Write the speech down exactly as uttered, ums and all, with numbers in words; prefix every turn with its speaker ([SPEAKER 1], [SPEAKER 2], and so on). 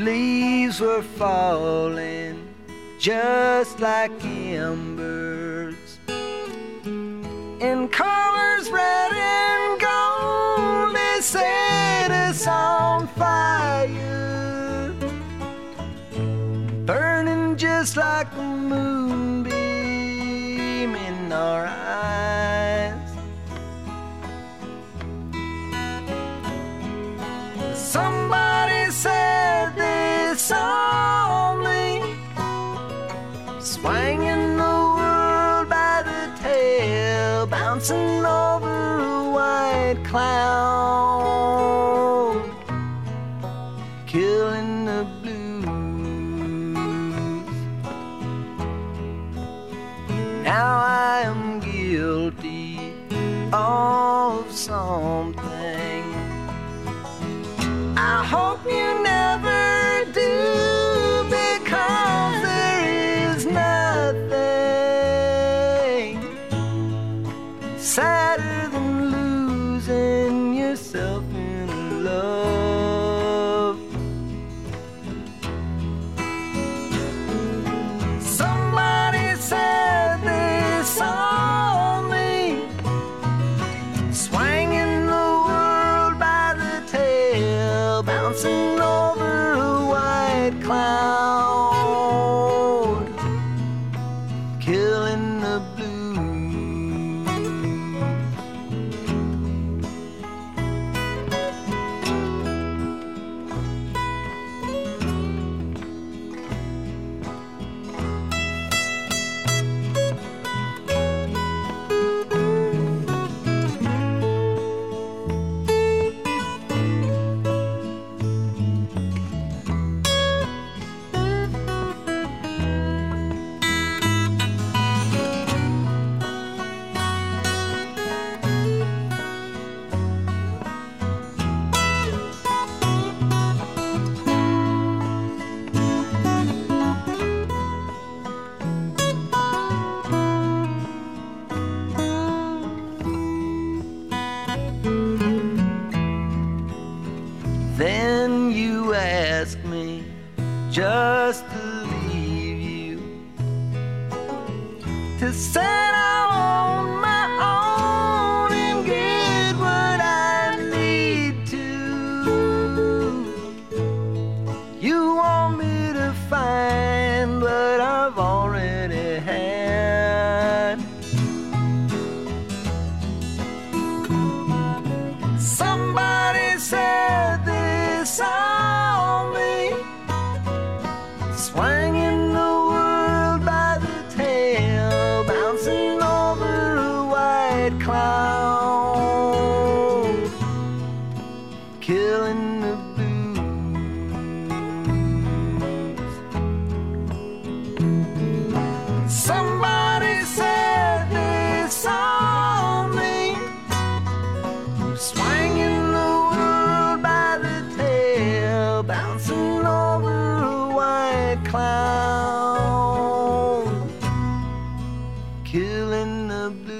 [SPEAKER 1] leaves were falling just like embers, in colors red and gold. They set us on fire, burning just like the moonbeam in our eyes. Somebody said they saw me swinging the world by the tail, bouncing over a white cloud, killing the blues. Now I am guilty of something I hope you never do, because there is nothing sadder than losing yourself in love. Somebody said they saw me swinging the world by the tail, bouncing over a white cloud, killing the blues. Then you ask me just to leave you, to set out on my own and get what I need to. You want me to find what I've already had. Somebody said they saw me swinging the world by the tail, bouncing over a white cloud, killing the blues. Somebody said they saw me swinging the world by the tail, bouncing over a white cloud, killing the blues.